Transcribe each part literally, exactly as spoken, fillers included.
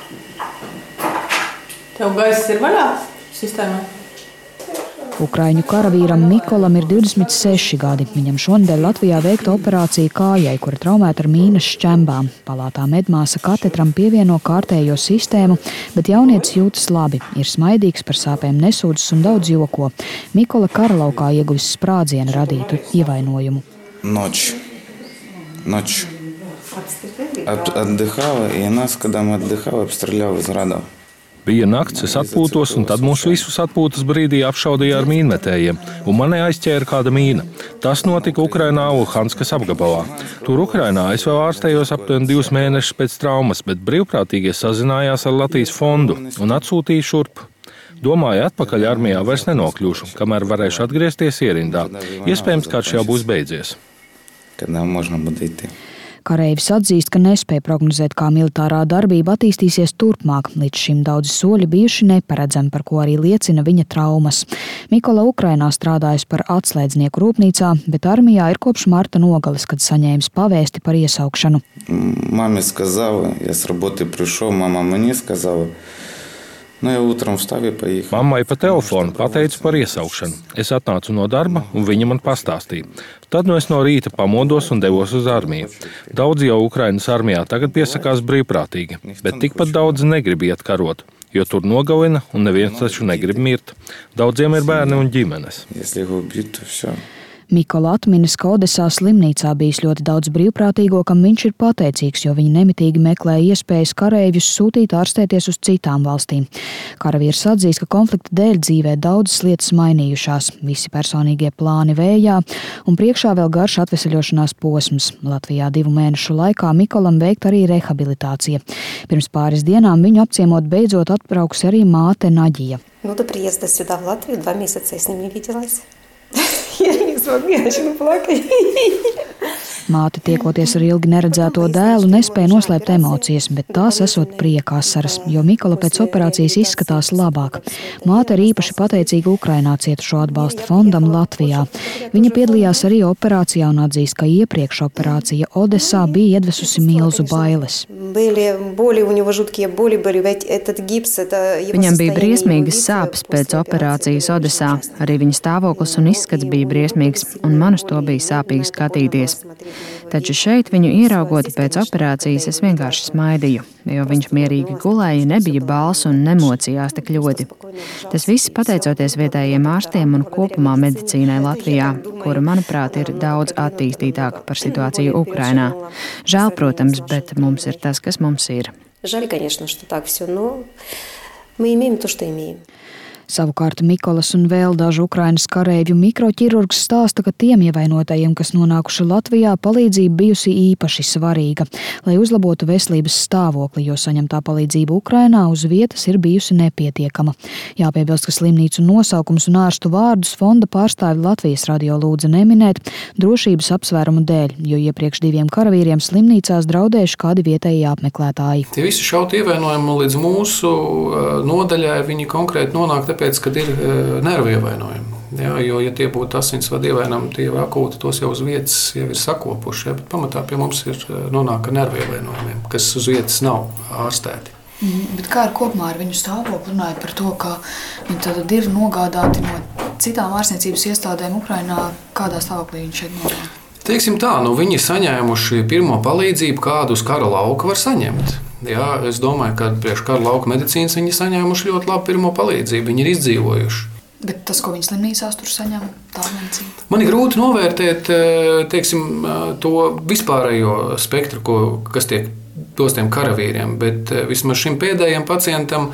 Tev gaiss ir vaļā sistēmā? Ukraiņu karavīram Mikolam ir divdesmit seši gadi. Viņam šonedēļ Latvijā veikta operācija kājai, kura traumēta ar mīnas šķembām. Palātā medmāsa katetram pievieno kārtējo sistēmu, bet jaunietis jūtas labi. Ir smaidīgs, par sāpēm nesūdzas un daudz joko. Mikola karalaukā ieguvis sprādzienu radītu ievainojumu. Noč. Noč. Отдыхала, и нас, когда мы отдыхали, обстрелял из градов. Bija nakts, es atpūtos, un tad mūs visus atpūtas brīdī apšaudīja ar mīnmetējiem, un mani aizķēra kāda mīna. Tas notika Ukrainā Luhanskas apgabalā. Tur Ukrainā es vēl ārstējos aptuveni divus mēnešus pēc traumas, bet brīvprātīgie sazinājās ar Latvijas fondu un atsūtīja šurp. Domāju, atpakaļ armijā vairs nenokļūšu, kamēr varēšu atgriezties ierindā. Iespējams, karš jau būs beidzies. Когда можно будет идти. Kareivis atzīst, ka nespēja prognozēt, kā militārā darbība attīstīsies turpmāk. Līdz šim daudzi soļi bijuši neparedzami, par ko arī liecina viņa traumas. Mikola Ukrainā strādājas par atslēdznieku rūpnīcā, bet armijā ir kopš marta nogales, kad saņēmis pavēsti par iesaukšanu. Mami сказала, я с работы пришел, мама мне сказала. Nu, jau utram stāvīja paīk. Mammai pa telefonu pateica par iesaukšanu. Es atnācu no darba, un viņa man pastāstīja. Tad nu es no rīta pamodos un devos uz armiju. Daudzi jau Ukrainas armijā tagad piesakās brīvprātīgi, bet tikpat daudz negrib iet karot, jo tur nogalina un neviens taču negrib mirt. Daudziem ir bērni un ģimenes. Mikola atminas, ka Odesā slimnīcā bijis ļoti daudz brīvprātīgo, kam viņš ir pateicīgs, jo viņi nemitīgi meklē iespējas kareivjus sūtīt ārstēties uz citām valstīm. Karavīrs atzīst, ka konflikta dēļ dzīvē daudzas lietas mainījušās, visi personīgie plāni vējā un priekšā vēl garš atveseļošanās posms. Latvijā divu mēnešu laikā Mikolam veikt arī rehabilitācija. Pirms pāris dienām viņu apciemot beidzot atbrauks arī māte Naģija. Nu, до приезда сюда в Латвию два месяца я с ним не виделась. Я не смогу, я начну плакать. Māte, tiekoties ar ilgi neredzēto dēlu, nespēja noslēpt emocijas, bet tās esot prieka asaras, jo Mikola pēc operācijas izskatās labāk. Māte ir īpaši pateicīga Ukrainā cietušo atbalsta fondam Latvijā. Viņa piedalījās arī operācijā un atzīst, ka iepriekš operācija Odesā bija iedvesusi milzu bailes. Viņam bija briesmīgas sāpes pēc operācijas Odesā. Arī viņa stāvoklis un izskats bija briesmīgs, un man uz to bija sāpīgi skatīties. Taču šeit viņu ieraugot pēc operācijas es vienkārši smaidīju, jo viņš mierīgi gulēja, nebija bāls un nemocījās tik ļoti. Tas viss pateicoties vietējiem ārstiem un kopumā medicīnai Latvijā, kura, manuprāt, ir daudz attīstītāka par situāciju Ukrainā. Žēl, protams, bet mums ir tas, kas mums ir. Жаль, конечно, что так все, но мы имеем то, что имеем. Savukārt Mikolas un vēl dažu Ukrainas kareivju mikroķirurgs stāsta, ka tiem ievainotajiem, kas nonākuši Latvijā, palīdzība bijusi īpaši svarīga, lai uzlabotu veselības stāvokli, jo saņemtā palīdzība Ukrainā uz vietas ir bijusi nepietiekama. Jāpiebilst, ka slimnīcu nosaukums un ārstu vārdus fonda pārstāvi Latvijas radio lūdza neminēt drošības apsvērumu dēļ, jo iepriekš diviem karavīriem slimnīcās draudējuši kādi vietēji apmeklētāji. Tie visi šauti ievainojumi līdz mūsu nodaļai, viņi konkrēti nonāk tāpēc, kad ir nervu ievainojumi. Jā, jo, ja tie būtu asinsvadu ievainojumi, tie jau akūti, tos jau uz vietas jau ir sakopuši. Jā, bet pamatā pie mums ir nonāk ar nervu ievainojumiem, kas uz vietas nav ārstēti. Mm, bet kā ar kopumā ar viņu stāvokli runājot par to, ka viņi tad ir nogādāti no citām ārstniecības iestādēm Ukrainā, kādā stāvoklī viņi šeit nonāk? Teiksim tā, nu viņi saņēmuši pirmo palīdzību, kādu uz kara lauka var saņemt. Jā, es domāju, ka priekš kara lauka medicīnas viņi saņēmuši ļoti labu pirmo palīdzību, viņi ir izdzīvojuši. Bet tas, ko viņi slimnīcās tur saņem, tā medicīna? Man ir grūti novērtēt, teiksim, to vispārējo spektru, ko, kas tiek dos tiem karavīriem, bet vismaz šim pēdējiem pacientam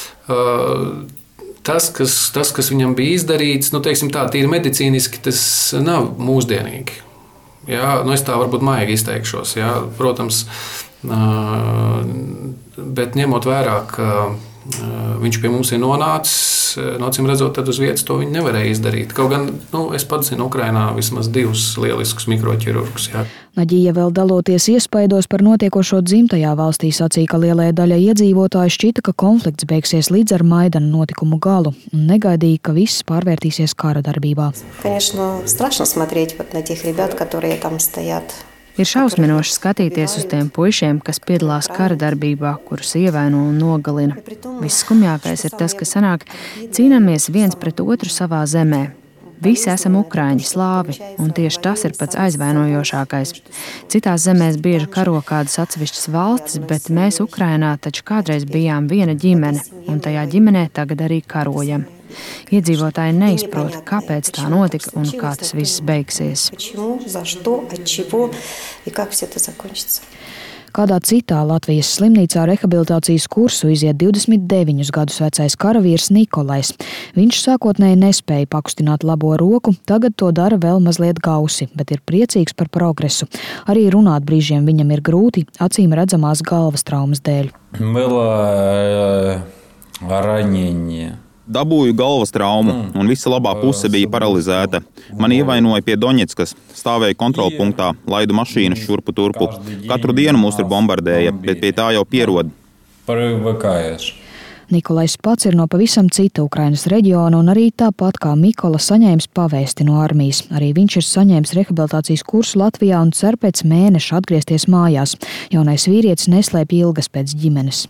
tas, kas, tas, kas viņam bija izdarīts, nu, teiksim tā, tīri medicīniski, tas nav mūsdienīgi. Jā, nu es tā varbūt maigi izteikšos, jā, protams, bet ņemot vērā, ka viņš pie mums ir nonācis, nocīm redzot, tad uz vietas to viņi nevarēja izdarīt. Kaut gan, nu, es pats zinu Ukrainā vismaz divus lieliskus mikroķirurgus. Jā. Naģija vēl daloties iespaidos par notiekošo dzimtajā valstī sacīja, ka lielajai daļai iedzīvotāji šķita, ka konflikts beigsies līdz ar Maidana notikumu galu un negaidīja, ka viss pārvērtīsies kara darbībā. Конечно, страшно смотреть вот на тех ребят, которые там стоят. Ir šausminoši skatīties uz tiem puišiem, kas piedalās kara darbībā, kurus ievaino un nogalina. Visskumjākais ir tas, ka sanāk, cīnāmies viens pret otru savā zemē. Visi esam ukraiņi, slāvi, un tieši tas ir pats aizvainojošākais. Citās zemēs bieži karo kādas atsevišķas valstis, bet mēs Ukrainā taču kādreiz bijām viena ģimene, un tajā ģimenē tagad arī karojam. Iedzīvotāji neizprot, kāpēc tā notika un kā tas viss beigsies. Kādā citā Latvijas slimnīcā rehabilitācijas kursu iziet divdesmit deviņus gadus vecais karavīrs Nikolais. Viņš sākotnēji nespēja pakustināt labo roku, tagad to dara vēl mazliet gausi, bet ir priecīgs par progresu. Arī runāt brīžiem viņam ir grūti, acīm redzamās galvas traumas dēļ. Dabūju galvas traumu, un visa labā puse bija paralizēta. Man ievainoja pie Doņetskas, stāvēja kontrolpunktā, laidu mašīnas šurpu turpu. Katru dienu mūs tur bombardēja, bet pie tā jau pierod. Nikolais pats ir no pavisam cita Ukrainas reģiona un arī tāpat kā Mikola saņēmis pavēsti no armijas. Arī viņš ir saņēmis rehabilitācijas kursu Latvijā un cer pēc mēneša atgriezties mājās. Jaunais vīrietis neslēpj ilgas pēc ģimenes.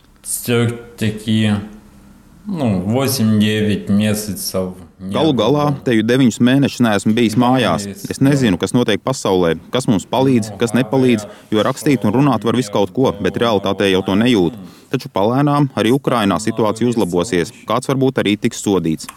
Nu, osem deviņi mēnešus. Galu galā te jau deviņus mēnešus neesmu bijis mājās. Es nezinu, kas notiek pasaulē, kas mums palīdz, kas nepalīdz, jo rakstīt un runāt var visu kaut ko, bet realitātē jau to nejūt. Taču palēnām arī Ukrainā situācija uzlabosies. Kāds varbūt arī tiks sodīts.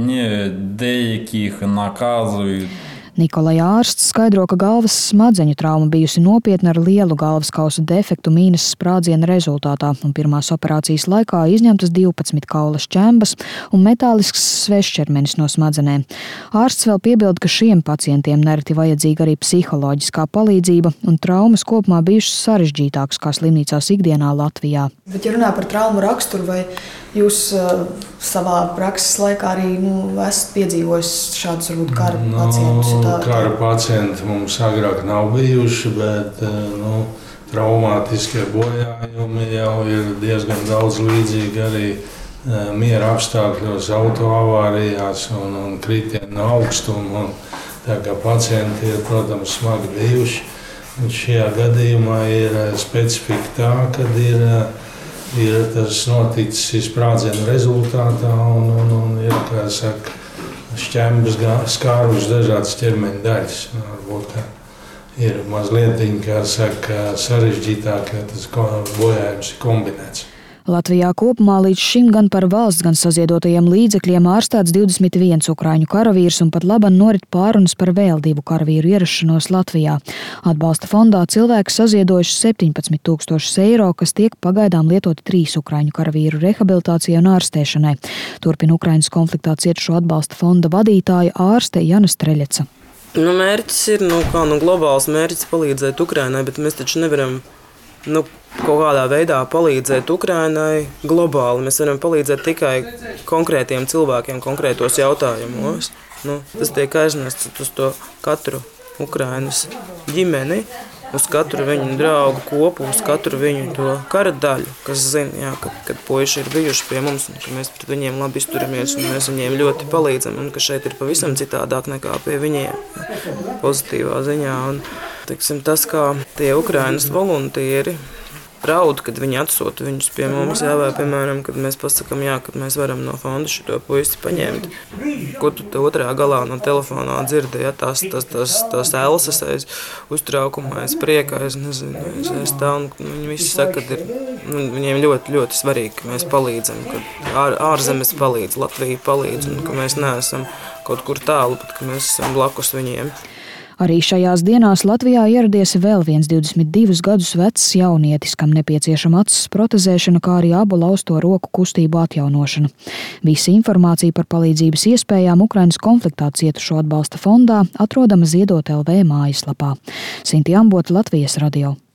Nikolai ārsts skaidro, ka galvas smadzeņu trauma bijusi nopietna ar lielu galvas kausa defektu mīnas sprādziena rezultātā, un pirmās operācijas laikā izņemtas divpadsmit kaula šķembas un metālisks svešķermenis no smadzenēm. Ārsts vēl piebilda, ka šiem pacientiem nereti vajadzīga arī psiholoģiskā palīdzība, un traumas kopumā bijušas sarežģītākas kā slimnīcās ikdienā Latvijā. Bet, ja runā par traumu raksturu, vai jūs uh, savā prakses laikā arī nu, esat piedzīvojis šādus varbūt kara no, pacientus? Tā, kara pacienti mums agrāk nav bijuši, bet nu, traumātiskie bojājumi jau ir diezgan daudz līdzīgi arī uh, miera apstākļos, autoavārijās un, un kritienu no augstuma. Un, tā kā pacienti ir, protams, smagi bijuši. Un šajā gadījumā ir specifika tā, kad ir Ir tas noticis sprādzienu rezultātā un, un, un ir, kā saka, šķembas skārušas dažādas ķermeņa daļas. Varbūt, ka ir mazliet, kā saka, sarežģītāk, ja tas bojājums ir kombinēts. Latvijā kopumā līdz šim gan par valsts, gan saziedotajiem līdzekļiem ārstēts divdesmit viens ukraiņu karavīrs un pat laban norit pārunas par vēl divu karavīru ierašanos Latvijā. Atbalsta fondā cilvēki saziedojuši septiņpadsmit tūkstošus eiro, kas tiek pagaidām lietoti trīs ukraiņu karavīru rehabilitācijai un ārstēšanai. Turpina Ukrainas konfliktā cietušo atbalsta fonda vadītāja ārste Jana Streļeca. Nu, mērķis ir nu, kā, nu, globāls mērķis palīdzēt Ukrainai, bet mēs taču nevaram nu, kaut kādā veidā palīdzēt Ukrainai globāli. Mēs varam palīdzēt tikai konkrētiem cilvēkiem, konkrētos jautājumos. Nu, tas tiek aiznests uz to katru Ukrainas ģimeni, uz katru viņu draugu kopu, uz katru viņu to kara daļu, kas zina, jā, kad, kad puiši ir bijuši pie mums, un ka mēs pret viņiem labi izturamies, un mēs viņiem ļoti palīdzam, un ka šeit ir pavisam citādāk nekā pie viņiem, jā, pozitīvā ziņā. Un, teiksim, tas, kā tie Ukrainas voluntieri raud, kad viņi atsūta viņus pie mums, jā, vai, piemēram, kad mēs pasakam, jā, kad mēs varam no fonda šito puisi paņemt. Ko tu te otrā galā no telefonā dzirdi, ja, tās, tās, tās, tās elses aiz uztraukumā, aiz priekā, aiz, nezinu, aiz, aiz tā, un viņi visi saka, ka ir, nu, viņiem ļoti, ļoti svarīgi, ka mēs palīdzam, ka ār, ārzemes palīdz, Latvija palīdz, un ka mēs neesam kaut kur tālu, bet ka mēs esam blakus viņiem. Arī šajās dienās Latvijā ieradies vēl viens divdesmit divus gadus vecs jaunietis, kam nepieciešama acis protezēšana, kā arī abu lausto roku kustību atjaunošana. Visa informācija par palīdzības iespējām Ukrainas konfliktā cietušo atbalsta fondā atrodama Ziedot L V mājaslapā. Sinti Ambota, Latvijas radio.